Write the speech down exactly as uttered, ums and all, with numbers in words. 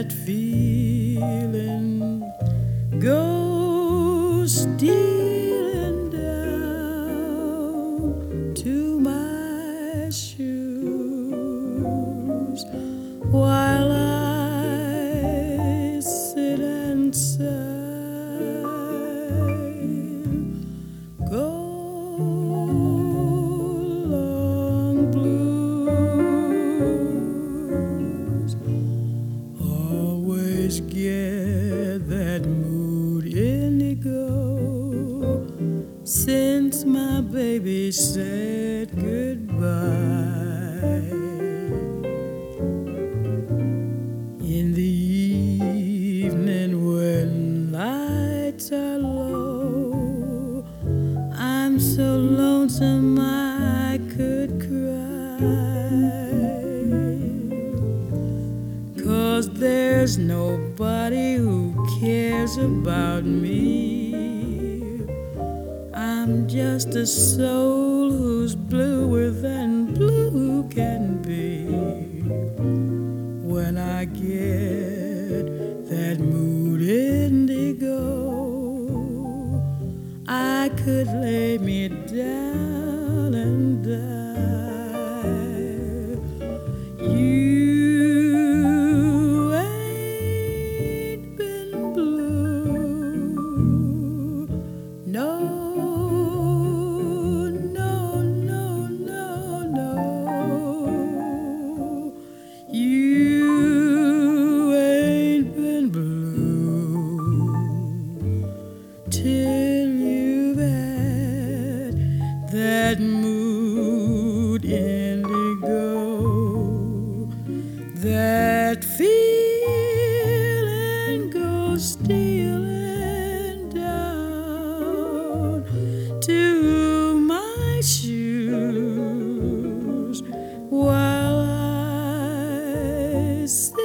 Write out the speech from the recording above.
that feeling goes stealing down to my shoes while I sit and sigh. Go long blues always get that mood indigo since my baby said goodbye. In the evening when lights are low, I'm so lonesome I could cry, 'cause there's nobody who cares about me. I'm just a soul who's bluer than blue can be. When I get that mood indigo, I could lay me down and die. You ain't been blue, no, no, no, no, no. You ain't been blue till you've had that mood indigo, that feeling goes stealing down to my shoes while I sit